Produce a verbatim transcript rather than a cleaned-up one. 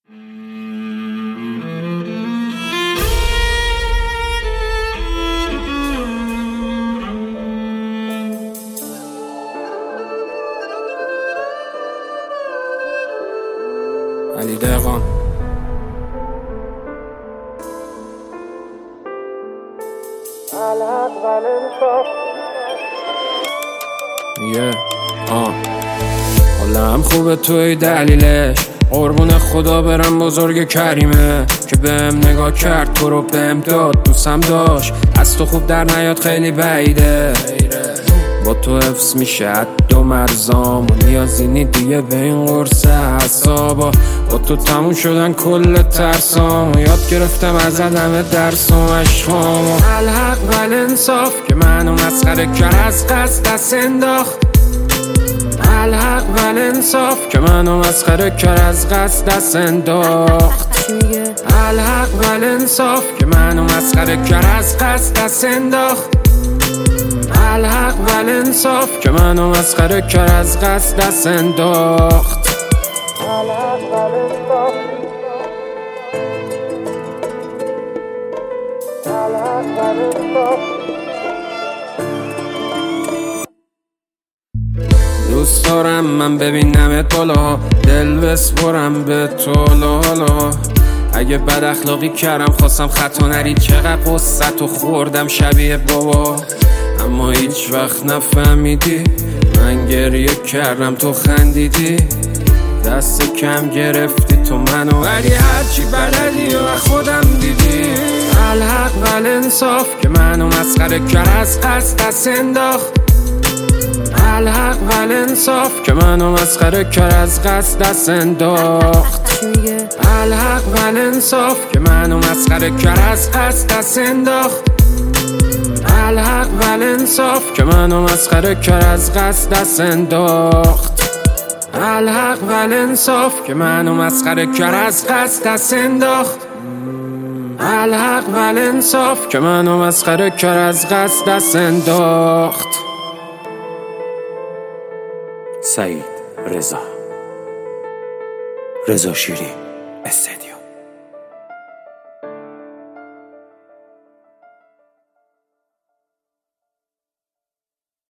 علی دقان یه آه حالم خوبه توی دلیلش، قربون خدا برم بزرگ کریمه که بهم نگاه کرد، تو رو بهم داد، دوستم داشت، از تو خوب در نیاد خیلی بعیده، با تو حفظ میشه دو مرزام و نیازی نی دیگه به این قرص حسابا، با تو تموم شدن کل ترسام و یاد گرفتم از عدم درس و عشقام و الحق والانصاف که منو مسخره کرد از قصد دست انداخت، الحق والانصاف که منو مسخره کرد از قصد دست انداخت، الحق والانصاف که منو مسخره کرد از قصد دست انداخت، الحق والانصاف که منو مسخره کرد از قصد دست انداخت، الحق والانصاف، الحق والانصاف. دوست دارم من ببینمت بالا، دل بسپرم به تو حالا، اگه بد اخلاقی کردم خواستم خطا نری، چقدر قصت و خوردم شبیه بابا، اما هیچ وقت نفهمیدی من گریه کردم تو خندیدی، دست کم گرفتی تو منو ولی هرچی بلدی و خودم دیدی، الحق والانصاف که منو مسخره کرد از قصد دست انداخت، الحق والانصاف که منو مسخره کرد از قصد دست انداخت، الحق والانصاف که منو مسخره کرد از قصد دست انداخت، الحق والانصاف که منو مسخره کرد از قصد دست انداخت، الحق والانصاف که منو مسخره کرد از قصد دست انداخت، الحق والانصاف که منو مسخره کرد از قصد دست انداخت. سعید رضا رضا شیری استدیو.